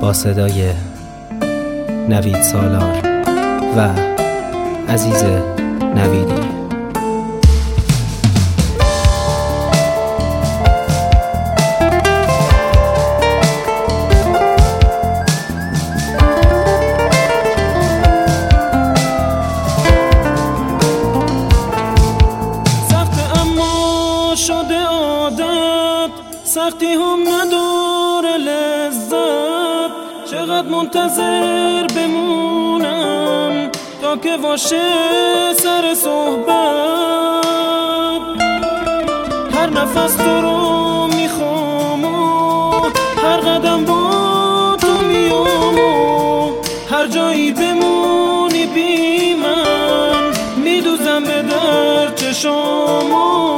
با صدای نوید سالار و عزیز نویدی. شده عادت، سختی هم نداره لذت. چقدر منتظر بمونم تا که باشه سر صحبت. هر نفس تو رو میخوام و هر قدم با تو میام و هر جایی بمونی بی من میدوزم به در چشامو.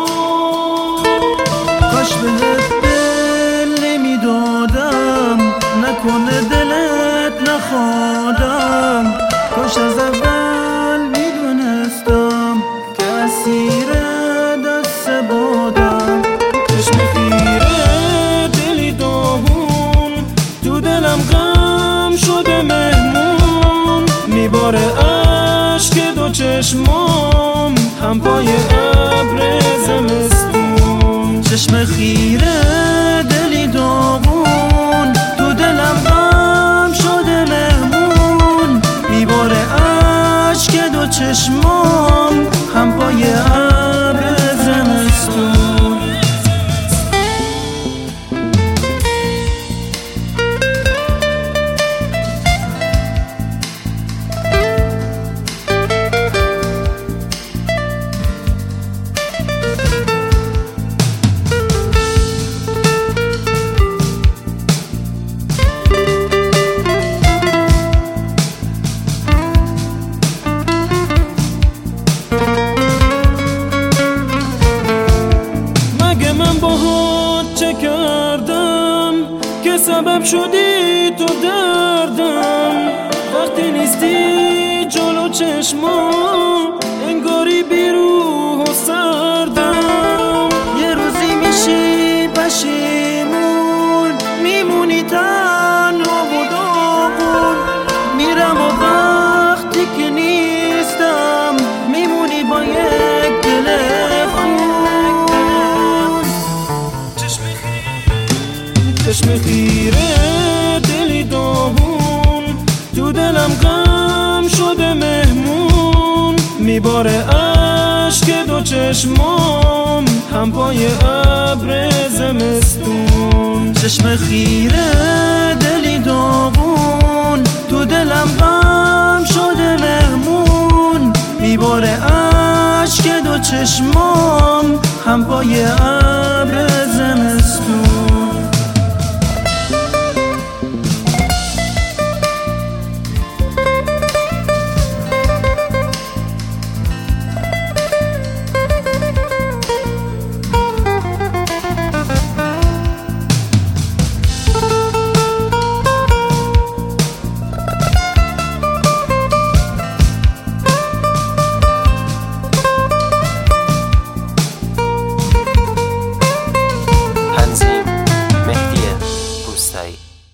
کاش بهت دل نمیدادم، نکنه دلت نخوادم. کاش از اول میدونستم که اسیر دست بادم. چشم خیره دلی داغون، تو دلم غم شده مهمون. میباره عشق دو چشمام هم پای ابر زمستون. چشم خیره دلی داغون، تو دلم غم شده مهمون. میباره عشق دو چشمام هم پای ابر زمستون. من باهات چه کردم که سبب شدی تو دردم؟ وقتی نیستی جلو چشمام انگاری بی روح و سردم. یه روزی میشی پشیمون، میمونی تنها و داغون. میرم و وقتی که نیستم میمونی با یک دل چشم خیره دلی داغون، تو دلم غم شده مهمون. میباره عشق دو چشمام هم پای ابر زمستون. چشم خیره دلی داغون، تو دلم غم شده مهمون. میباره عشق دو چشمام هم پای ابر